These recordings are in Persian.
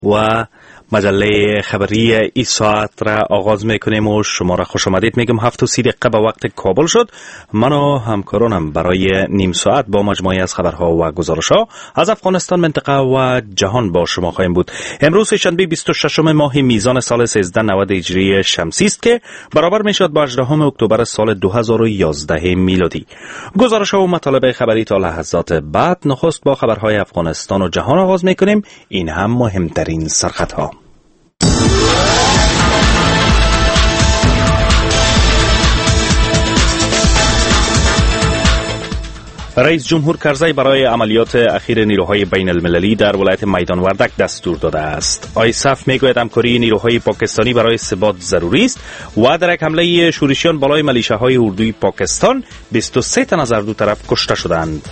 و مجله خبری این ساعت را آغاز میکنیم و شما را خوش آمدید میگم. 7:30 به وقت کابل شد. من و همکارانم برای نیم ساعت با مجموعه از خبرها و گزارشها از افغانستان، منطقه و جهان با شما خواهیم بود. امروز شنبه 26 ماه میزان سال 1390 هجری شمسی است که برابر میشد با 18 اکتبر سال 2011 میلادی. گزارشها و مطالب خبری تا لحظات بعد. نخست با خبرهای افغانستان و جهان آغاز میکنیم. این هم مهمترین سرخطها. رئیس جمهور کرزی برای عملیات اخیر نیروهای بین المللی در ولایت میدان وردک دستور داده است. آیسف میگوید همکاری نیروهای پاکستانی برای ثبات ضروری است و در یک حمله شورشیان بالای ملیشه‌های اردوی پاکستان 23 تن از هر دو طرف کشته شدند.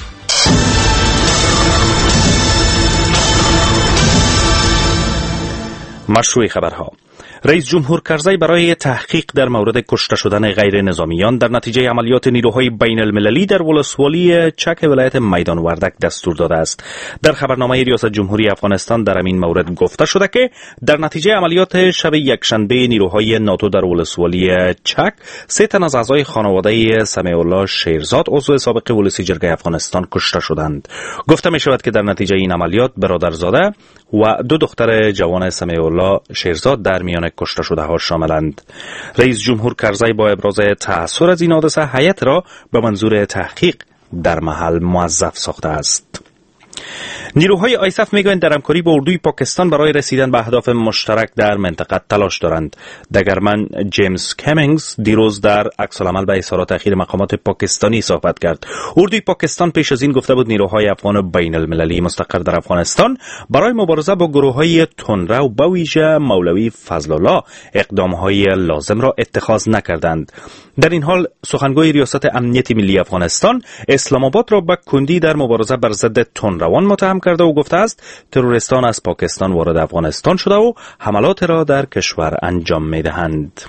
مشروع خبرها. رئیس جمهور کرزی برای تحقیق در مورد کشته شدن غیر نظامیان در نتیجه عملیات نیروهای بین المللی در ولسوالی چک ولایت میدان وردک دستور داده است. در خبرنامه ریاست جمهوری افغانستان در این مورد گفته شده که در نتیجه عملیات شب یکشنبه نیروهای ناتو در ولسوالی چک 3 تن از اعضای خانواده سمیع الله شیرزاد عضو سابق ولسی جرگه افغانستان کشته شدند. گفته می شود که در نتیجه این عملیات برادرزاده و 2 دختر جوان سمیع الله شیرزاد در میان کشته شده ها شاملند. رئیس جمهور کرزی با ابراز تأثیر از این حادثه هیئت را به منظور تحقیق در محل موظف ساخته است. نیروهای آیسف میگویند در همکاری با اردوی پاکستان برای رسیدن به اهداف مشترک در منطقه تلاش دارند. دگرمن جیمز کامینگز دیروز در عکس‌العمل به اظهارات اخیر مقامات پاکستانی صحبت کرد. اردوی پاکستان پیش از این گفته بود نیروهای افغان بین المللی مستقر در افغانستان برای مبارزه با گروه‌های تندرو به ویژه مولوی فضل الله اقدام‌های لازم را اتخاذ نکردند. در این حال سخنگوی ریاست امنیت ملی افغانستان اسلام آباد را به کندی در مبارزه بر ضد تندروان متهم کرده و گفته است تروریستان از پاکستان وارد افغانستان شده و حملات را در کشور انجام می‌دهند.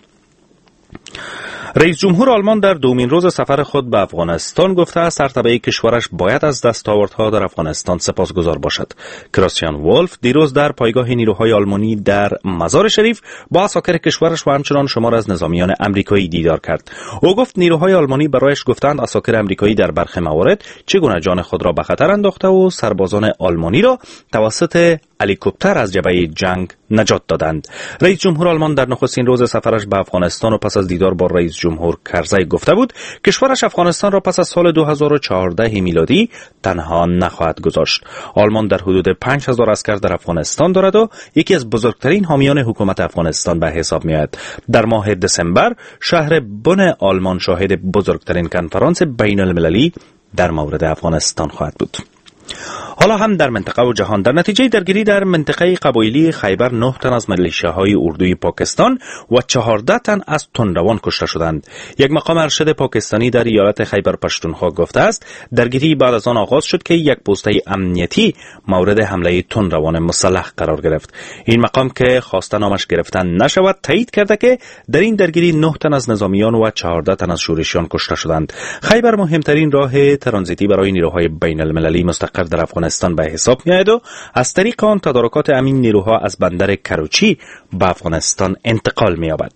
رئیس جمهور آلمان در دومین روز سفر خود به افغانستان گفته است هر طبقه کشورش باید از دستاوردها در افغانستان سپاسگزار باشد. کریستیان ولف دیروز در پایگاه نیروهای آلمانی در مزار شریف با عساکر کشورش و همچنان شمار از نظامیان امریکایی دیدار کرد. او گفت نیروهای آلمانی برایش گفتند عساکر امریکایی در برخی موارد چگونه جان خود را به خطر انداخته و سربازان آلمانی را توسط هلیکوپتر از جبهه جنگ نجات دادند. رئیس جمهور آلمان در نخستین روز سفرش به افغانستان و پس از دیدار با رئیس جمهور کرزی گفته بود کشورش افغانستان را پس از سال 2014 میلادی تنها نخواهد گذاشت. آلمان در حدود 5000 عسکر در افغانستان دارد و یکی از بزرگترین حامیان حکومت افغانستان به حساب میآید. در ماه دسامبر شهر بن آلمان شاهد بزرگترین کنفرانس بین المللی در مورد افغانستان خواهد بود. حالا هم در منطقه و جهان. در نتیجه درگیری در منطقه قبایلی خیبر 9 تن از ملیشه‌های اردوی پاکستان و 14 تن از تندروان کشته شدند. یک مقام ارشد پاکستانی در ایالت خیبر پشتونخوا گفته است درگیری بعد از آن آغاز شد که یک پسته امنیتی مورد حمله تندروان مسلح قرار گرفت. این مقام که خواسته نامش گرفتن نشود تایید کرده که در این درگیری 9 تن از نظامیان و 14 تن از شورشیان کشته شدند. خیبر مهمترین راه ترانزیتی برای نیروهای بین المللی مستقر در افغانستان به حساب می‌آید و از طریق آن تدارکات امین نیروها از بندر کروچی به افغانستان انتقال می‌یابد.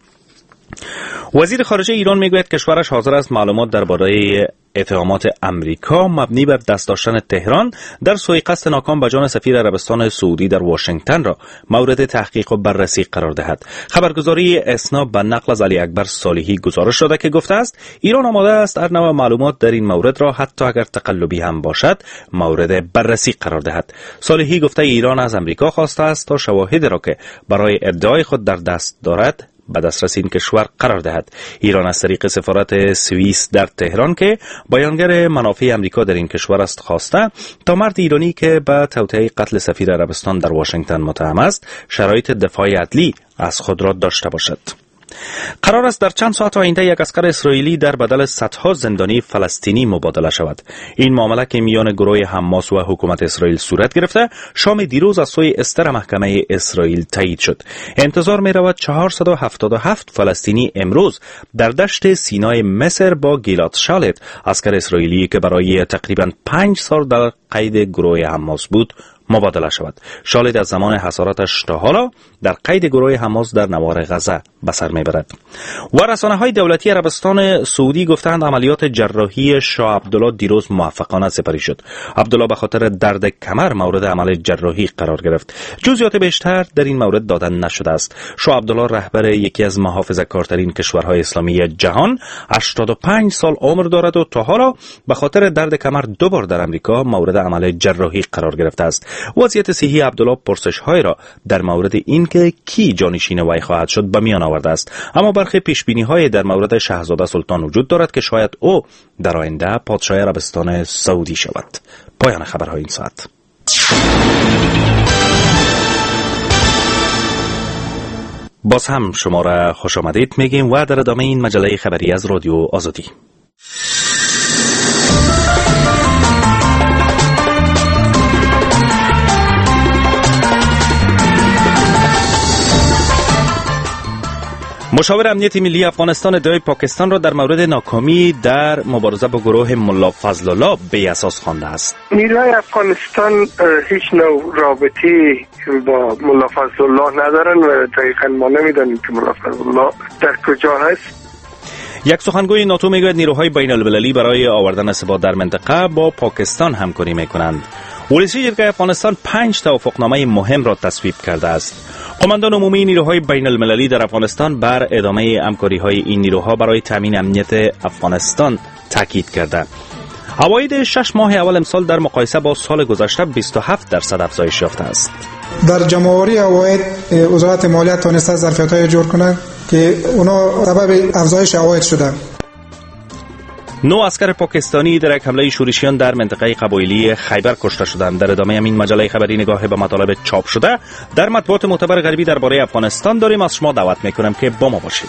وزیر خارجه ایران میگوید کشورش حاضر است معلومات درباره اتهامات امریکا مبنی بر دست داشتن تهران در سوءقصد ناکام به جان سفیر عربستان سعودی در واشنگتن را مورد تحقیق و بررسی قرار دهد. خبرگزاری اسنا به نقل از علی اکبر صالحی گزارش داده که گفته است ایران آماده است هر نوع معلومات در این مورد را حتی اگر تقلبی هم باشد مورد بررسی قرار دهد. صالحی گفته ایران از امریکا خواسته است تا شواهد را که برای ادعای خود در دست دارد به دسترس این کشور قرار دهد. ایران از طریق سفارت سوئیس در تهران که بیانگر منافع امریکا در این کشور است خواسته تا مرد ایرانی که به توطئه قتل سفیر عربستان در واشنگتن متهم است شرایط دفاع عدلی از خود را داشته باشد. قرار است در چند ساعت آینده یک عسکر اسرائیلی در بدل صدها زندانی فلسطینی مبادله شود. این معامله که میان گروه حماس و حکومت اسرائیل صورت گرفته شام دیروز از سوی استر محکمه اسرائیل تایید شد. انتظار می رود 477 فلسطینی امروز در دشت سینای مصر با گیلاد شالت عسکر اسرائیلی که برای تقریبا 5 سال در قید گروه حماس بود مبادله شود. شالید از زمان حصارتش تا حالا در قید گروه حماس در نوار غزه به سر میبرد. و رسانه‌های دولتی عربستان سعودی گفتند عملیات جراحی شاه عبدالله دیروز موفقانه سپری شد. عبدالله به خاطر درد کمر مورد عمل جراحی قرار گرفت. جزئیات بیشتر در این مورد داده نشده است. شاه عبدالله رهبر یکی از محافظه‌کارترین کشورهای اسلامی جهان 85 سال عمر دارد و تا حالا به خاطر درد کمر 2 بار در امریکا مورد عمل جراحی قرار گرفته است. وضعیت صحی عبدالله پرسش‌های را در مورد اینکه کی جانشین وی خواهد شد به میان آورده است، اما برخی پیشبینی‌های در مورد شاهزاده سلطان وجود دارد که شاید او در آینده پادشاه عربستان سعودی شود. پایان خبرهای این ساعت. باز هم شما را خوش آمدید میگیم و در ادامه این مجله خبری از رادیو آزادی. مشاور امنیت ملی افغانستان ادعای پاکستان را در مورد ناکامی در مبارزه با گروه ملا فضل الله بی اساس خوانده است. نیروهای افغانستان هیچ نوع رابطی با ملا فضل الله ندارن و دقیقاً ما نمیدانیم که ملا فضل الله در کجا هست. یک سخنگوی ناتو میگوید نیروهای بین المللی برای آوردن ثبات در منطقه با پاکستان همکاری میکنند. ولسی جرگه افغانستان 5 توافقنامه مهم را تصویب کرده است. قماندان عمومی نیروهای بین المللی در افغانستان بر ادامه همکاری‌های این نیروها برای تامین امنیت افغانستان تاکید کرده. عواید 6 ماه اول امسال در مقایسه با سال گذشته 27% افزایش یافته است. در جمع‌آوری عواید وزارت مالیات تونسته ظرفیت‌های جور کنند که اونا سبب افزایش عواید شدند. 9 عسکر پاکستانی در یک حمله شورشیان در منطقه قبایلی خیبر کشته شدند. در ادامه این مجله خبری نگاه به مطالب چاپ شده در مطبوعات معتبر غربی درباره افغانستان داریم. از شما دعوت میکنم که با ما باشید.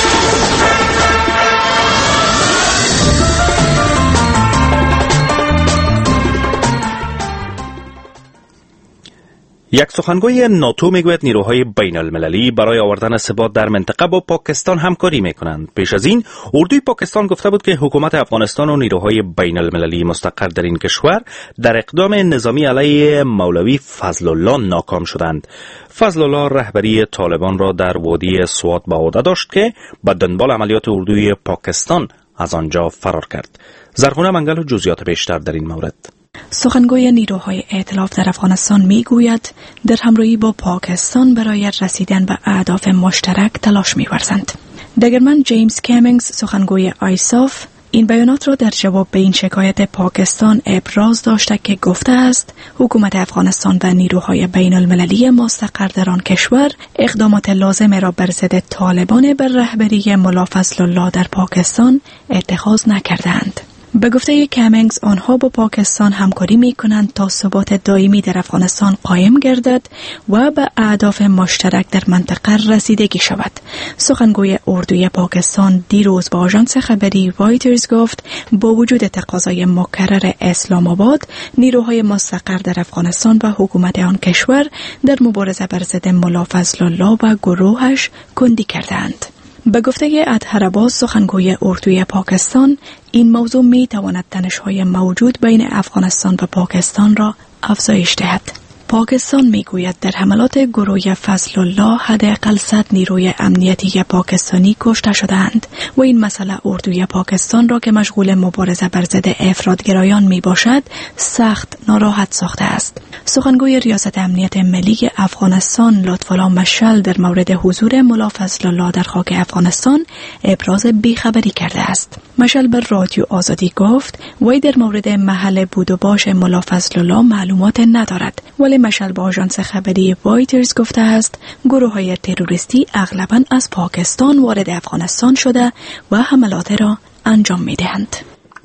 یک سخنگوی ناتو میگوید نیروهای بین المللی برای آوردن ثبات در منطقه با پاکستان همکاری میکنند. پیش از این اردوی پاکستان گفته بود که حکومت افغانستان و نیروهای بین المللی مستقر در این کشور در اقدام نظامی علیه مولوی فضل الله ناکام شدند. فضل الله رهبری طالبان را در وادی سوات به عهده داشت که به دنبال عملیات اردوی پاکستان از آنجا فرار کرد. زرخونه منگل و جزئیات بیشتر در این مورد. سخنگوی نیروهای ائتلاف در افغانستان میگوید در همراهی با پاکستان برای رسیدن به اهداف مشترک تلاش می‌ورزند. دگرمن جیمز کامینگز سخنگوی آیساف این بیانات را در جواب به این شکایت پاکستان ابراز داشته که گفته است حکومت افغانستان و نیروهای بین المللی مستقر در آن کشور اقدامات لازم را بر ضد طالبان بر رهبری ملا فضل الله در پاکستان اتخاذ نکردند. به گفته کامینگز آنها با پاکستان همکاری می کنند تا ثبات دائمی در افغانستان قایم گردد و به اهداف مشترک در منطقه رسیدگی شود. سخنگوی اردوی پاکستان دیروز با آژانس خبری رایترز گفت با وجود تقاضای مکرر اسلام آباد نیروهای مستقر در افغانستان و حکومت آن کشور در مبارزه بر ضد ملا فضل الله و گروهش کندی کردند. به گفته اطهر عباس سخنگوی اردوی پاکستان این موضوع می تواند تنش‌های موجود بین افغانستان و پاکستان را افزایش دهد. پاکستان میگوید در حملات گروه فضل الله حداقل 100 نیروی امنیتی پاکستانی کشته شدند و این مسئله اردوی پاکستان را که مشغول مبارزه بر ضد افراطگرایان می باشد سخت ناراحت ساخته است. سخنگوی ریاست امنیت ملی افغانستان لطف‌الله مشعل در مورد حضور ملا فضل الله در خاک افغانستان ابراز بیخبری کرده است. مشعل بر رادیو آزادی گفت وی در مورد محل بود و باش ملا فضل الله معلومات ندارد، ولی مشعل با آژانس خبری رایترز گفته است گروه‌های تروریستی اغلباً از پاکستان وارد افغانستان شده و حملات را انجام می‌دهند.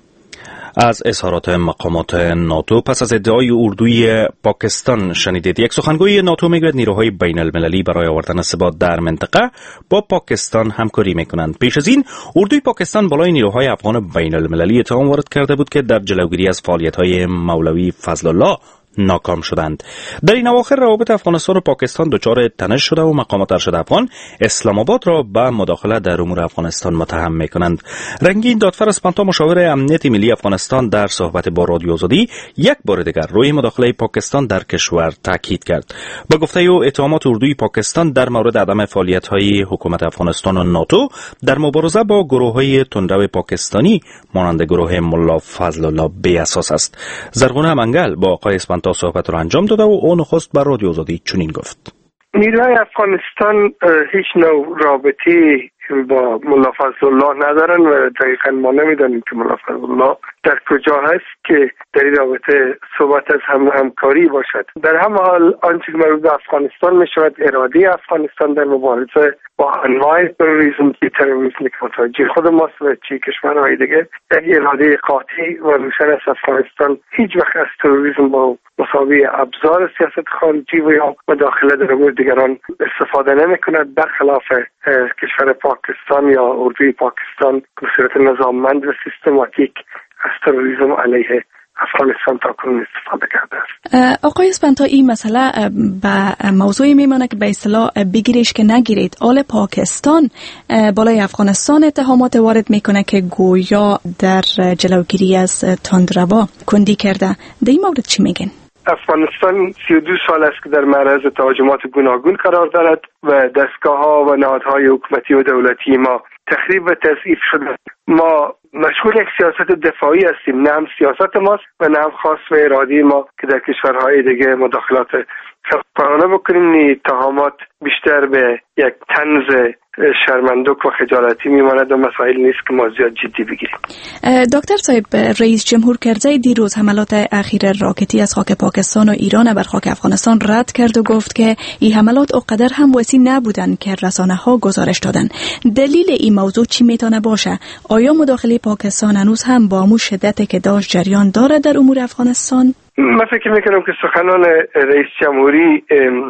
از اظهارات مقامات ناتو پس از ادعای اردوی پاکستان شنیدید. یک سخنگوی ناتو میگوید نیروهای بین المللی برای آوردن ثبات در منطقه با پاکستان همکاری میکنند. پیش از این اردوی پاکستان بالای نیروهای افغان بین المللی اتهام وارد کرده بود که در جلوگیری از فعالیت‌های مولوی فضل الله ناکام شدند. در این اواخر روابط افغانستان و پاکستان دچار تنش شده و مقامات ارشد افغان اسلام آباد را به مداخله در امور افغانستان متهم می‌کنند. رنگین دادفر اسپانتا مشاور امنیت ملی افغانستان در صحبت با رادیو آزادی یک بار دیگر روی مداخله پاکستان در کشور تاکید کرد. با گفته او اتهامات اردوی پاکستان در مورد عدم فعالیت‌های حکومت افغانستان و ناتو در مبارزه با گروه‌های تندرو پاکستانی مانند گروه ملا فضل الله بی اساس است. زرغونه منگل با آقای اسپانتا صحبت را انجام داده و اون نخست بر رادیو آزادی چنین گفت: نیروهای افغانستان هیچ نوع رابطه با ملا فضل الله ندارن و دقیقاً ما نمیدانیم که ملا فضل الله در کجا هست که در این رابطه صحبت از همکاری باشد. در همه حال آنچه که مربوط به افغانستان می شود اراده افغانستان در مبارزه با انواع تروریسم که متوجه خود ماست و چی کشورهای دیگه، یک اراده قاطع و روشن است. افغانستان هیچ وقت از تروریسم با مساوی ابزار سیاست خارجی و یا مداخله در امور دیگران استفاده نمی کند، برخلاف کشور پاکستان یا اردوی پاکستان به صورت نظاممند و سیستماتیک از تروریسم علیه افغانستان تا کنون استفاده کرده است. آقای اسپانتا، این مسئله به موضوعی میمانه که به اصطلاح بگیریش که نگیرید. آل پاکستان بالای افغانستان اتهامات وارد میکنه که گویا در جلوگیری از تندرو کندی کرده. در این مورد چی میگین؟ افغانستان 32 سال است که در معرض تهاجمات گوناگون قرار دارد و دستگاه‌ها و نهادهای حکومتی و دولتی ما تخریب و تضعیف شده. ما مشغول یک سیاست دفاعی هستیم، نه هم سیاست ماست و نه هم خاص و ارادی ما که در کشورهای دیگه مداخلات خفقانانه بکنیم. اتهامات بیشتر به یک طنز شرمندوک و خجالتی میماند و مسائل نیست که ما زیاد جدی بگیریم. دکتر صاحب، رئیس جمهور کرزی دیروز حملات اخیر راکتی از خاک پاکستان و ایران بر خاک افغانستان رد کرد و گفت که این حملات اونقدر هم وسیع نبودن که رسانه‌ها گزارش دادن. دلیل این موضوع چی میتونه باشه؟ آیا مداخله پاکستان هنوز هم با همون شدتی که داشت جریان داره در امور افغانستان؟ من فکر میکنم که سخنان رئیس جمهوری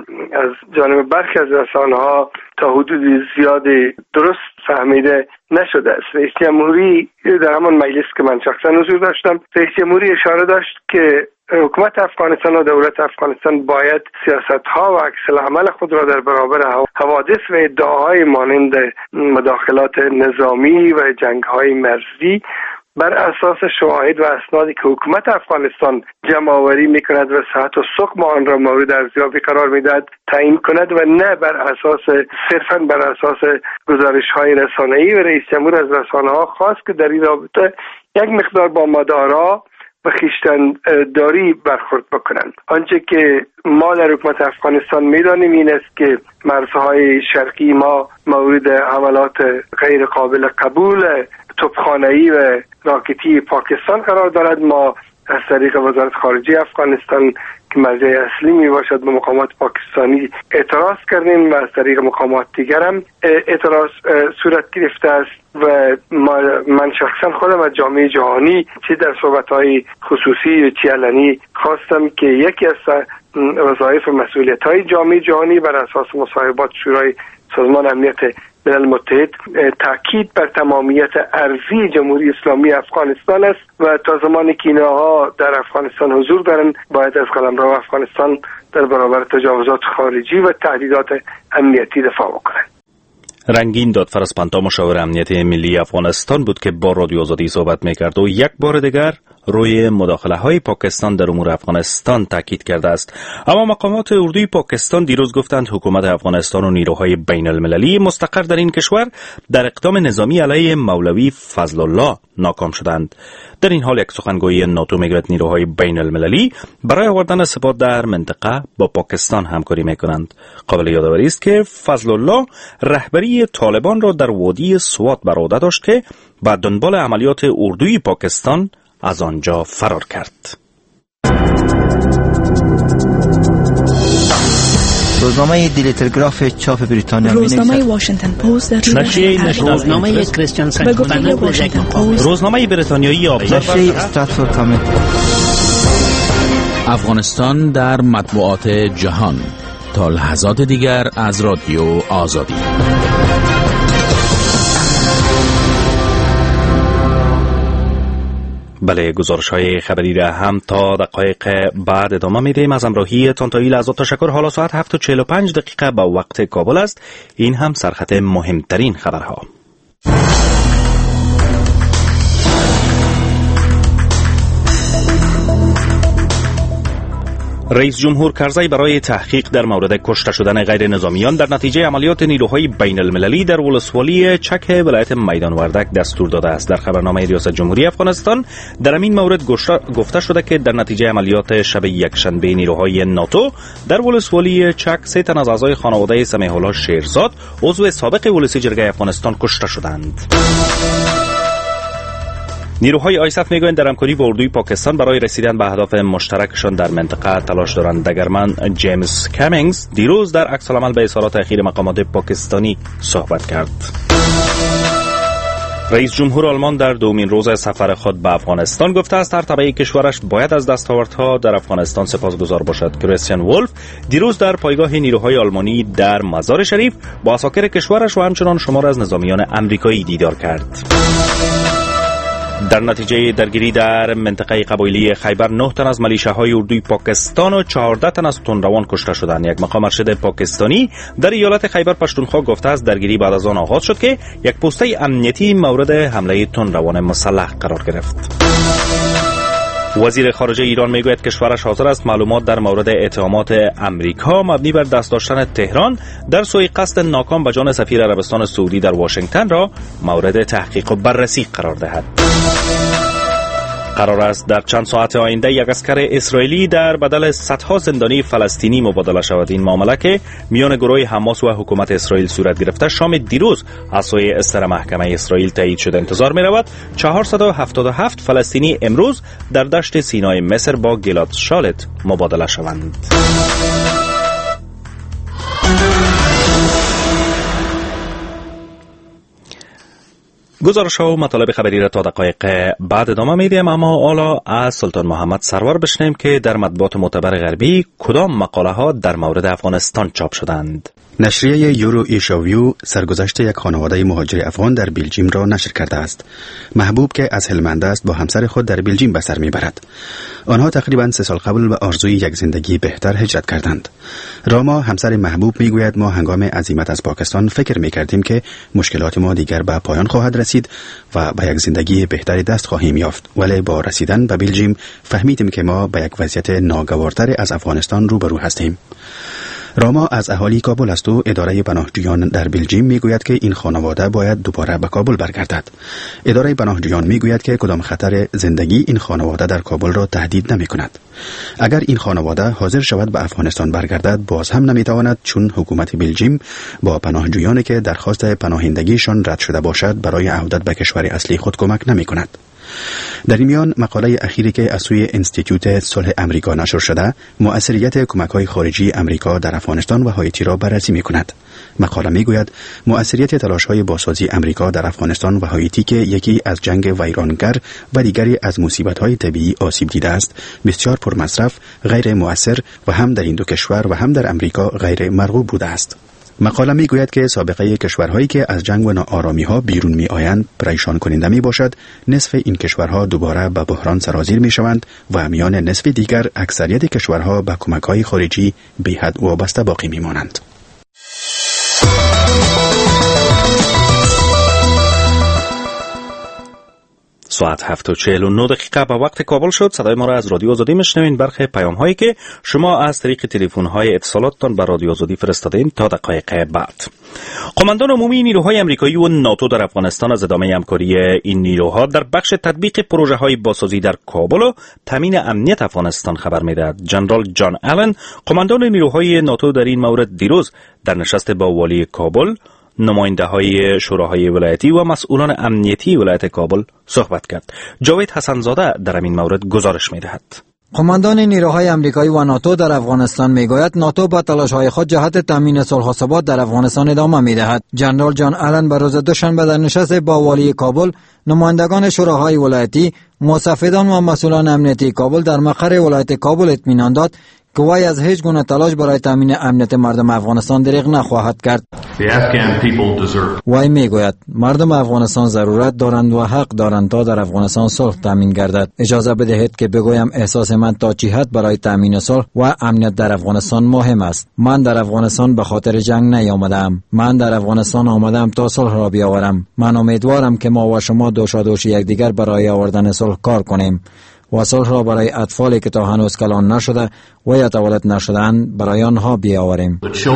از جانب برخی از رسانه‌ها تا حدود زیادی درست فهمیده نشده است. رئیس جمهوری در همان مجلس که من شخصا حضور داشتم، رئیس جمهوری اشاره داشت که حکومت افغانستان و دولت افغانستان باید سیاست‌ها و عکس العمل خود را در برابر حوادث و ادعاهای مانند مداخلات نظامی و جنگ‌های مرزی بر اساس شواهد و اسنادی که حکومت افغانستان جمع‌آوری می‌کند و صحت و سقم آن را مورد ارزیابی قرار می‌دهد تعیین کند و نه صرفاً بر اساس گزارش‌های رسانه‌ای. و رئیس جمهور از رسانه‌ها خواست که در این رابطه یک مقدار با مدارا و خویشتن‌داری برخورد بکنند. آنچه که ما در حکومت افغانستان می‌دانیم این است که مرزهای شرقی ما مورد حملات غیر قابل قبول توپخانه‌ای و راکتی پاکستان قرار دارد. ما از طریق وزارت خارجه افغانستان که مرجع اصلی می باشد به مقامات پاکستانی اعتراض کردیم و از طریق مقامات دیگر هم اعتراض صورت گرفته است و من شخصا خودم از جامعه جهانی چه در صحبت‌های خصوصی و چه علنی خواستم که یکی از وظایف و مسئولیت‌های جامعه جهانی بر اساس مصاحبات شورای سازمان امنیت ملل متحد تاکید بر تمامیت ارضی جمهوری اسلامی افغانستان است و تا زمانی که اینها در افغانستان حضور دارند باید از قلمرو افغانستان در برابر تجاوزات خارجی و تهدیدات امنیتی دفاع بکنند. رنگین دادفر اسپانتا مشاور امنیت ملی افغانستان بود که با رادیو آزادی صحبت می‌کرد و یک بار دیگر روی مداخله‌های پاکستان در امور افغانستان تاکید کرده است. اما مقامات اردوی پاکستان دیروز گفتند حکومت افغانستان و نیروهای بین المللی مستقر در این کشور در اقدام نظامی علیه مولوی فضل الله ناکام شدند. در این حال یک سخنگوی ناتو میگوید نیروهای بین المللی برای آوردن ثبات در منطقه با پاکستان همکاری میکنند. قابل یادآوری است که فضل الله رهبری طالبان را در وادی سوات بر عهده داشت که بعد دنبال عملیات اردوی پاکستان از آنجا فرار کرد. روزنامه دیلی تلگراف چاپ بریتانیا، روزنامه واشنگتن پست، روزنامه کریستیان سنت، روزنامه بریتانیایی آبزرور، نشریه استراتفورد کامنت. افغانستان در مطبوعات جهان تا لحظات دیگر از رادیو آزادی. بله، گزارش‌های خبری را هم تا دقایق بعد ادامه میدیم. از همراهی تانتایی لحظات تشکر. حالا ساعت 7:45 به وقت کابل است. این هم سرخط مهمترین خبرها. رئیس جمهور کرزی برای تحقیق در مورد کشته شدن غیر نظامیان در نتیجه عملیات نیروهای بین المللی در ولسوالی چک ولایت میدان وردک دستور داده است. در خبرنامه ریاست جمهوری افغانستان در این مورد گفته شده که در نتیجه عملیات شب یکشنبه نیروهای ناتو در ولسوالی چک 3 تن از اعضای خانواده سمیح الله شیرزاد عضو سابق ولسی جرگه افغانستان کشته شدند. نیروهای آیسف میگویند در همکاری با اردوی پاکستان برای رسیدن به اهداف مشترکشان در منطقه تلاش دارند. دگرمن جیمز کامینگز دیروز در عکس‌العمل به اظهارات اخیر مقامات پاکستانی صحبت کرد. رئیس جمهور آلمان در دومین روز سفر خود به افغانستان گفته است هر تبعه کشورش باید از دستاوردها در افغانستان سپاسگزار باشد. کریستیان وولف دیروز در پایگاه نیروهای آلمانی در مزار شریف با عساکر کشورش و همچنان شمار از نظامیان آمریکایی دیدار کرد. در نتیجه درگیری در منطقه قبایلی خیبر 9 تن از ملیشه‌های اردوی پاکستان و 14 تن از تندروان کشته شدند. یک مقام ارشد پاکستانی در ایالت خیبر پختونخوا گفته است درگیری بعد از آن آغاز شد که یک پسته امنیتی مورد حمله تندروان مسلح قرار گرفت. وزیر خارجه ایران میگوید کشورش حاضر است معلومات در مورد اتهامات امریکا مبنی بر دست داشتن تهران در سوی قصد ناکام به جان سفیر عربستان سعودی در واشنگتن را مورد تحقیق و بررسی قرار دهد. قرار است در چند ساعت آینده یک عسکر اسرائیلی در بدل صدها زندانی فلسطینی مبادله شود. این معامله که میان گروه حماس و حکومت اسرائیل صورت گرفته شام دیروز از سوی استر محکمه اسرائیل تایید شده. انتظار می رود 477 فلسطینی امروز در دشت سینای مصر با گیلاد شالت مبادله شوند. گزارش‌ها و مطالب خبری را تا دقایق بعد ادامه میدیم، اما حالا از سلطان محمد سرور بشنویم که در مطبوعات معتبر غربی کدام مقاله ها در مورد افغانستان چاپ شدند. نشریه یورو ایشاویو سرگذشت یک خانواده مهاجر افغان در بلژیم را نشر کرده است. محبوب که از هلمند است با همسر خود در بلژیم به سر میبرد. آنها تقریباً 3 سال قبل به آرزوی یک زندگی بهتر هجرت کردند. راما همسر محبوب میگوید ما هنگام عزیمت از پاکستان فکر میکردیم که مشکلات ما دیگر به پایان خواهد رسید و به یک زندگی بهتری دست خواهیم یافت، ولی با رسیدن به بلژیم فهمیدیم که ما به یک وضعیت ناگوارتر از افغانستان روبرو هستیم. راما از اهالی کابل است و اداره پناهجویان در بلژیم میگوید که این خانواده باید دوباره به کابل برگردد. اداره پناهجویان میگوید که کدام خطر زندگی این خانواده در کابل را تهدید نمی‌کند. اگر این خانواده حاضر شود به افغانستان برگردد باز هم نمیتواند، چون حکومت بلژیم با پناهجویانی که درخواست پناهندگیشان رد شده باشد برای عودت به کشور اصلی خود کمک نمی‌کند. در این میان مقاله اخیری که از سوی انستیتوت صلح امریکا نشر شده مؤثریت کمک‌های خارجی امریکا در افغانستان و هایتی را بررسی می‌کند. مقاله می‌گوید مؤثریت تلاش‌های بازسازی امریکا در افغانستان و هایتی که یکی از جنگ ویرانگر و دیگری از مصیبت‌های طبیعی آسیب دیده است بسیار پرمصرف، غیر مؤثر و هم در این دو کشور و هم در امریکا غیر مرغوب بوده است. مقاله میگوید که سابقه کشورهایی که از جنگ و ناآرامی‌ها بیرون می‌آیند پریشان کننده میباشد. نصف این کشورها دوباره به بحران سرازیر میشوند و میان نصف دیگر اکثریت کشورها به کمک‌های خارجی بی‌حد وابسته باقی میمانند. ساعت 7:49 به وقت کابل شد. صدای ما را از رادیو آزادی میشنوین. برخی پیام هایی که شما از طریق تلفن های اتصالاتتان به رادیو آزادی فرستادین تا دقایق بعد. قماندان عمومی نیروهای آمریکایی و ناتو در افغانستان از ادامه همکاری این نیروها در بخش تطبیق پروژه های بازسازی در کابل و تامین امنیت افغانستان خبر میدهد. جنرال جان آلن قماندان نیروهای ناتو در این مورد دیروز در نشست با والی کابل، نماینده های شوراهای ولایتی و مسئولان امنیتی ولایت کابل صحبت کرد. جاوید حسنزاده در این مورد گزارش می‌دهد. قماندان نیروهای آمریکایی و ناتو در افغانستان میگوید ناتو با تلاش‌های خود جهت تامین صلح و ثبات در افغانستان ادامه می‌دهد. جنرال جان آلن به روز دوشنبه در نشست با والی کابل، نمایندگان شوراهای ولایتی، مستفیدان و مسئولان امنیتی کابل در مقر ولایت کابل اطمینان داد که وی از هیچ گونه تلاش برای تامین امنیت مردم افغانستان دریغ نخواهد کرد. وی میگوید مردم افغانستان ضرورت دارند و حق دارند تا در افغانستان صلح تامین گردد. اجازه بدهید که بگویم احساس من تا چه حد برای تامین صلح و امنیت در افغانستان مهم است. من در افغانستان به خاطر جنگ نیامدم. من در افغانستان آمدم تا صلح را بیاورم. من امیدوارم که ما و شما دوشادوش یکدیگر برای آوردن صلح کار کنیم و صلح را برای اطفالی که تا هنوز کلان نشده و یا تولد نشده‌اند برای آنها بیاوریم.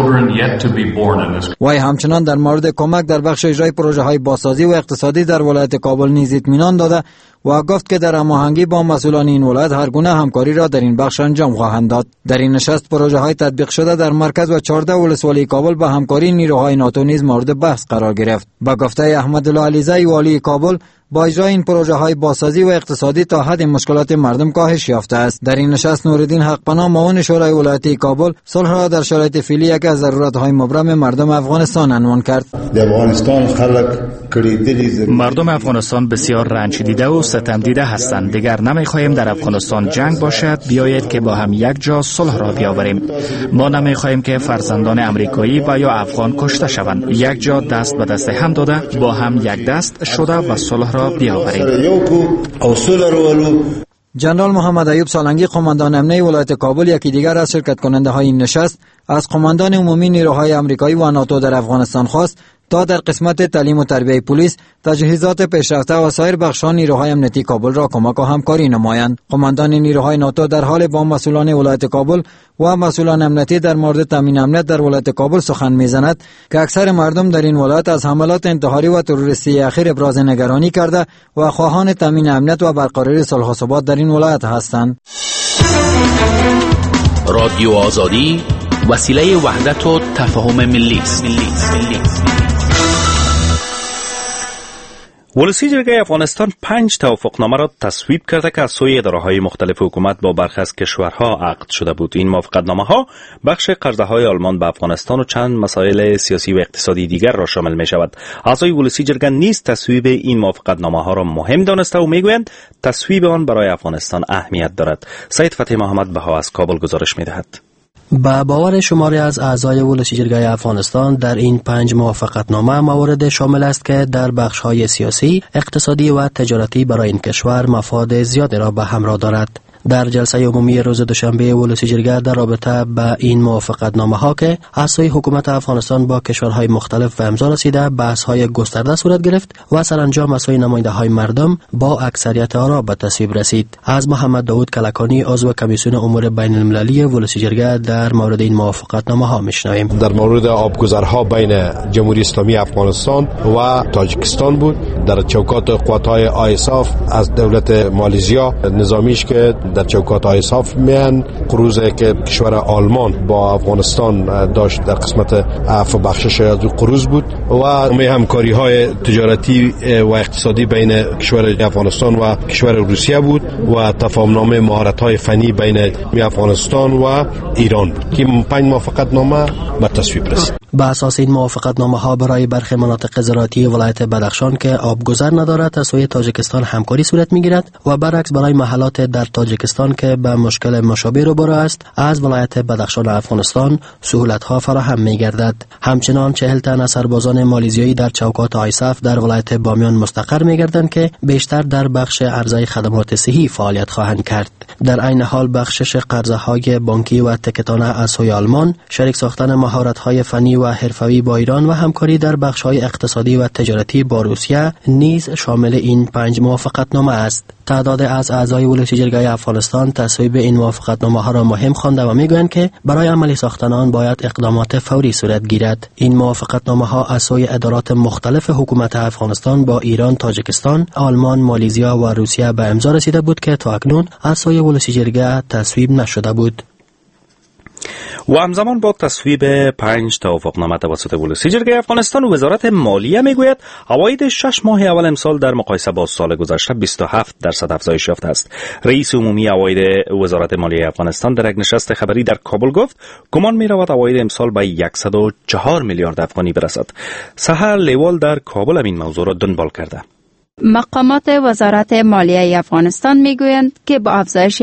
وی همچنان در مورد کمک در بخش اجرای پروژه‌های بازسازی و اقتصادی در ولایت کابل نیز اطمینان داده و گفت که در هماهنگی با مسئولان این ولایت هر گونه همکاری را در این بخش انجام خواهند داد. در این نشست پروژه‌های تطبیق شده در مرکز و 14 ولسوالی کابل به همکاری نیروهای ناتو نیز مورد بحث قرار گرفت. با گفته احمدالله علیزی والی کابل، با اجرای این پروژه‌های بازسازی و اقتصادی تا حد مشکلات مردم کاهش یافته است. در این نشست نورالدین حق‌پناه معاون شورای ولایتی کابل صلح را در شرایط فعلی یکی از ضرورت‌های مبرم مردم افغانستان عنوان کرد. مردم افغانستان بسیار رنج دیده و ستم دیده هستند. دیگر نمی‌خواهیم در افغانستان جنگ باشد. بیایید که با هم یک جا صلح را بیاوریم. ما نمی‌خواهیم که فرزندان امریکایی و یا افغان کشته شوند. یک جا دست به دست هم داده با هم یک دست شده و صلح را بیاوریم. جنرال محمد ایوب سالنگی قماندان امنیه ولایت کابل یکی دیگر از شرکت کننده های این نشست از قماندان عمومی نیروهای آمریکایی و ناتو در افغانستان خواست تا در قسمت تعلیم و تربیت پلیس، تجهیزات پیشرفته و سایر بخش‌های نیروهای امنیتی کابل را کمک و همکاری نمایند. قماندان نیروهای ناتو در حال با مسئولان ولایت کابل و مسئولان امنیتی در مورد تامین امنیت در ولایت کابل سخن می‌زند که اکثر مردم در این ولایت از حملات انتحاری و تروریستی اخیر ابراز نگرانی کرده و خواهان تامین امنیت و برقراری صلح و ثبات در این ولایت هستند. رادیو آزادی وسیله وحدت و تفاهم ملی است. ولسی جرگه افغانستان 5 توافقنامه را تصویب کرده که از سوی اداره‌های مختلف حکومت با برخی از کشورها عقد شده بود. این موافقتنامه‌ها بخش قرضه‌های آلمان به افغانستان و چند مسائل سیاسی و اقتصادی دیگر را شامل می‌شود. اعضای ولسی جرگه نیز تصویب این موافقتنامه‌ها را مهم دانسته و می‌گویند تصویب آن برای افغانستان اهمیت دارد. سید فتحی محمد بها از کابل گزارش می‌دهد. با باور شماری از اعضای ولسی جرگه افغانستان در این 5 موافقتنامه موارد شامل است که در بخش‌های سیاسی، اقتصادی و تجارتی برای این کشور مفاد زیادی را به همراه دارد. در جلسه عمومی روز دوشنبه ولسی جرگه در رابطه با این موافقتنامه ها که اعضای حکومت افغانستان با کشورهای مختلف به امضا رسیده، بحث های گسترده صورت گرفت و سرانجام از سوی نماینده های مردم با اکثریت آرا به تصویب رسید. از محمد داود کلکانی عضو کمیسیون امور بین المللی ولسی جرگه در مورد این موافقتنامه ها میشنویم. در مورد آبگذرها بین جمهوری اسلامی افغانستان و تاجیکستان بود. در چوکات قوات‌های آیساف از دولت مالزیا نظامیش که در چوکات آیساف میان، قروضی که کشور آلمان با افغانستان داشت در قسمت عفو بخشش از قروض بود و همکاری های تجارتی و اقتصادی بین کشور افغانستان و کشور روسیه بود و تفاهمنامه مهارت های فنی بین افغانستان و ایران بود که 5 موافقتنامه به تصویب رسید. با اساس این موافقتنامه ها برای برخی مناطق زراعتی ولایت بدخشان که آبگذر ندارد از سوی تاجیکستان همکاری صورت میگیرد و برعکس برای محلات در تاجیکستان که به مشکل مشابه روبرو است از ولایت بدخشان افغانستان سهولت ها فراهم میگردد. همچنان 40 تن از سربازان مالزیایی در چوکات آیساف در ولایت بامیان مستقر میگردند که بیشتر در بخش عرضه خدمات صحی فعالیت خواهند کرد. در عین حال بخشش قرضه‌های بانکی و تکتانه از سوی آلمان، شریک ساختن مهارت‌های فنی و حرفه‌ای با ایران و همکاری در بخش‌های اقتصادی و تجارتی با روسیه نیز شامل این 5 موافقتنامه است. تعداد از اعضای ولسی جرگه افغانستان تصویب این موافقتنامه‌ها را مهم خوانده و میگویند که برای عملی ساختن آن باید اقدامات فوری صورت گیرد. این موافقتنامه‌ها از سوی ادارات مختلف حکومت افغانستان با ایران، تاجیکستان، آلمان، مالزیا و روسیه به امضا رسیده بود که تا اکنون از سوی ولسی جرگه تصویب نشده بود. و همزمان با تصویب 5 توافقنامه توسط ولسی جرگه افغانستان، وزارت مالیه میگوید عواید 6 ماه اول امسال در مقایسه با سال گذشته 27% افزایش یافته است. رئیس عمومی عواید وزارت مالیه افغانستان در یک نشست خبری در کابل گفت گمان می‌رود عواید امسال به 104 میلیارد افغانی برسد. سحر لیوال در کابل این موضوع را دنبال کرده. مقامات وزارت مالیه افغانستان میگویند که با افزایش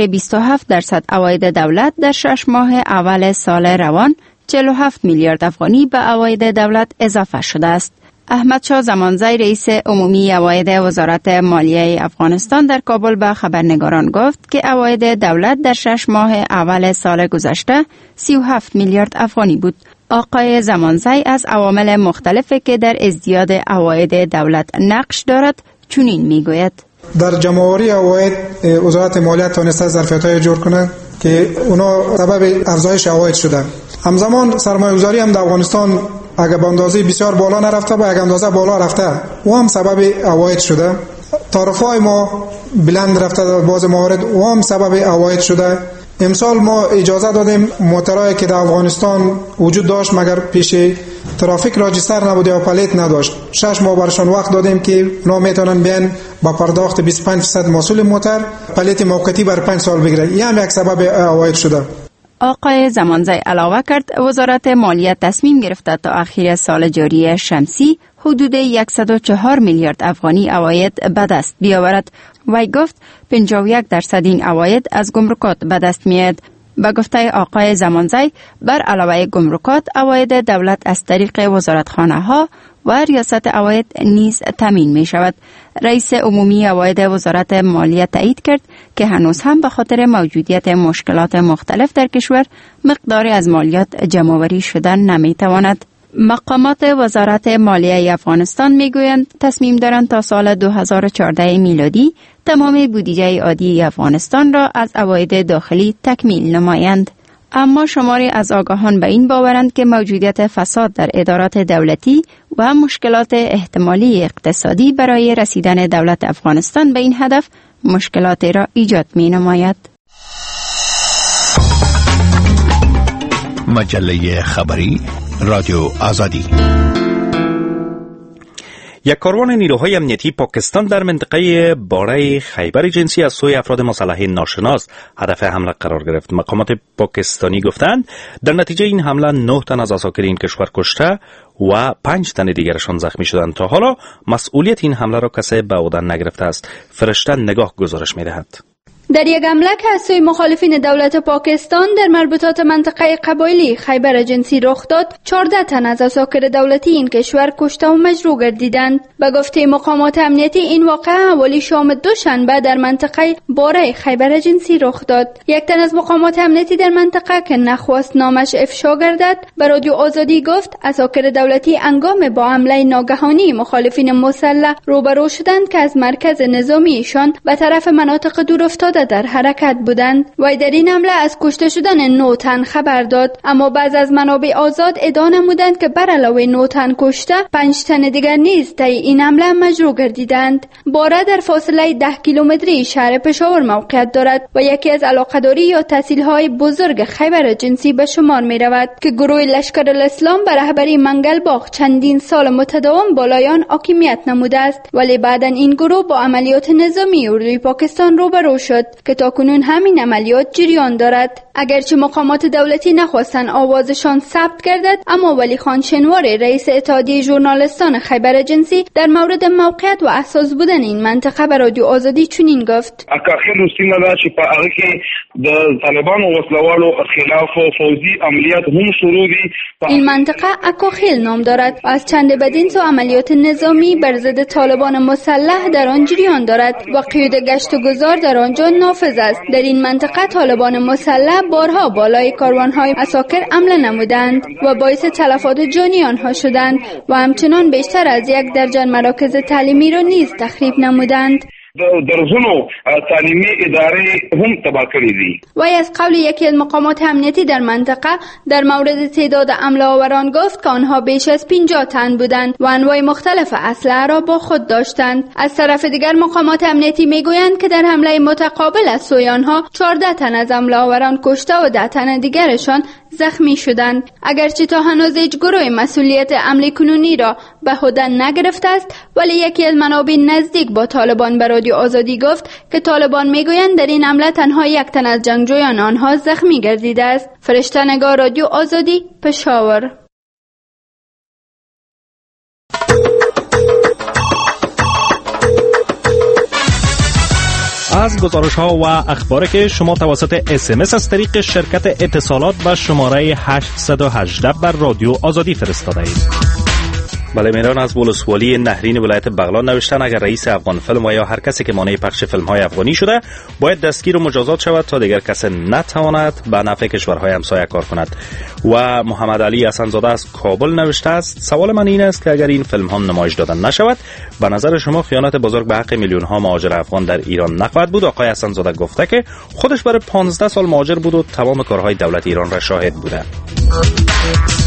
27% عواید دولت در 6 ماه اول سال روان 47 میلیارد افغانی به عواید دولت اضافه شده است. احمد شاه زمانزی رئیس عمومی عواید وزارت مالیه افغانستان در کابل به خبرنگاران گفت که عواید دولت در 6 ماه اول سال گذشته 37 میلیارد افغانی بود. آقای زمانزی از عوامل مختلفی که در ازدیاد عواید دولت نقش دارد چنین میگوید: در جمع‌آوری عواید وزارت مالیه تونسته ظرفیت‌های جور کنه که اونا سبب افزایش عواید شده. همزمان سرمایه‌گذاری هم در افغانستان اگر به اندازه بسیار بالا نرفته و اگر اندازه بالا رفته و هم سبب عواید شده. تعرفه‌های ما بلند رفته در بعض موارد و هم سبب عواید شده. امسال ما اجازه دادیم موترایی که در افغانستان وجود داشت مگر پیش ترافیک راجستر نبود یا پلیت نداشت 6 ماه برشان وقت دادیم که اونا میتونن بیان با پرداخت 25% محصول موتر پلیت موقتی بر 5 سال بگیره. این هم یک سبب عواید شده. آقای زمانزی علاوه کرد وزارت مالیه تصمیم گرفته تا اخیر سال جاری شمسی حدود 104 میلیارد افغانی عواید به دست بیاورد. وی گفت 51% این عواید از گمرکات به دست میاد. به گفته آقای زمانزی بر علاوه گمرکات عواید دولت از طریق وزارتخانه ها و ریاست عواید نیز تامین می شود. رئیس عمومی عواید وزارت مالیه تایید کرد که هنوز هم به خاطر موجودیت مشکلات مختلف در کشور مقداری از مالیات جمع‌آوری شدن نمی تواند. مقامات وزارت مالیه افغانستان میگویند تصمیم دارند تا سال 2014 میلادی تمام بودجه عادی افغانستان را از عواید داخلی تکمیل نمایند. اما شماری از آگاهان به این باورند که موجودیت فساد در ادارات دولتی و مشکلات احتمالی اقتصادی برای رسیدن دولت افغانستان به این هدف مشکلاتی را ایجاد می نماید. مجله خبری رادیو آزادی. یک کاروان نیروهای امنیتی پاکستان در منطقه باره خیبر جنسی از سوی افراد مسلح ناشناس هدف حمله قرار گرفت. مقامات پاکستانی گفتند در نتیجه این حمله 9 تن از عساکر این کشور کشته و 5 تن دیگرشان زخمی شدند. تا حالا مسئولیت این حمله را کسی به عهده نگرفته است. فرشته نگاه گزارش می‌دهد. در یک حمله که از سوی مخالفین دولت پاکستان در مربوطات منطقه قبایلی خیبر جنسی رخ داد، 14 تن از عساکر دولتی این کشور کشته و مجروح گردیدند. به گفته مقامات امنیتی این واقعه حوالی شام دوشنبه در منطقه باره خیبر جنسی رخ داد. یک تن از مقامات امنیتی در منطقه که نخواست نامش افشا گردد به رادیو آزادی گفت عساکر دولتی هنگام با حمله ناگهانی مخالفین مسلح روبرو شدند که از مرکز نظامیشان به طرف مناطق دور افتاده در حرکت بودند. و در این حمله از کشته شدن 9 تن خبر داد، اما بعض از منابع آزاد ادعا نمودند که بر علاوه 9 تن کشته 5 تن دیگر نیز طی این حمله مجروح گردیدند. باره در فاصله 10 کیلومتری شهر پشاور موقعیت دارد و یکی از علاقه‌داری یا تحصیل‌های بزرگ خیبر جنسی به شمار می‌رود که گروه لشکر الاسلام به رهبری منگل باغ چندین سال متداوم بالای آن حاکمیت نموده است، ولی بعداً این گروه با عملیات نظامی اردوی پاکستان روبرو شد که تاکنون همین عملیات جریان دارد. اگرچه مقامات دولتی نخواستن آوازشان ثبت گردد، اما ولی خان شنوار رئیس اتحادیه ژورنالیستان خیبر جنسی در مورد موقعیت و حساس بودن این منطقه به رادیو آزادی چنین گفت: اکاخیل سیمه ده چې په هغه کې د طالبانو وسلوالو خلاف فوزی عملیات هم شروع دي. این منطقه اکاخیل نام دارد و از چند بدین سو عملیات نظامی بر ضد طالبان مسلح در آن جریان دارد و قیود گشت و گذار در آنجا نافذ است. در این منطقه طالبان مسلح بارها بالای کاروان‌های عساکر حمله نمودند و باعث تلفات جانی آنها شدند و همچنان بیشتر از 1 درجن مراکز تعلیمی را نیز تخریب نمودند. درزونو تعلیمی اداره هم تباه کړي دي. وی از قول یکی از مقامات امنیتی در منطقه در مورد تعداد حمله آوران گفت که آنها بیش از 50 تن بودند و انواع مختلف اسلحه را با خود داشتند. از طرف دیگر مقامات امنیتی میگویند که در حمله متقابل از سوی آنها 14 تن از حمله آوران کشته و 10 تن دیگرشان زخمی شدند. اگرچه تا هنوز هیچ گروه مسئولیت حمله کنونی را به عهده نگرفته است، ولی یکی از منابع نزدیک با طالبان به رادیو آزادی گفت که طالبان میگویند در این حمله تنها 1 تن از جنگجویان آنها زخمی گردیده است. فرشته نگار، رادیو آزادی، پشاور. از گزارش‌ها و اخباری که شما توسط SMS از طریق شرکت اتصالات و شماره 818 بر رادیو آزادی فرستاده اید. بله، میران از ولسوالی نهرین ولایت بغلان نوشتن اگر رئیس افغان فیلم و یا هر کسی که مانع پخش فیلم‌های افغانی شده باید دستگیر و مجازات شود تا دیگر کسی نتواند به نفع کشورهای همسایه کار کند. و محمد علی حسن‌زاده از کابل نوشته است سوال من این است که اگر این فیلم‌ها نمایش دادن نشود به نظر شما خیانت بزرگ به حق میلیون‌ها مهاجر افغان در ایران نخواهد بود؟ آقای حسن‌زاده گفته که خودش برای 15 سال مهاجر بود و تمام کارهای دولت ایران را شاهد بوده.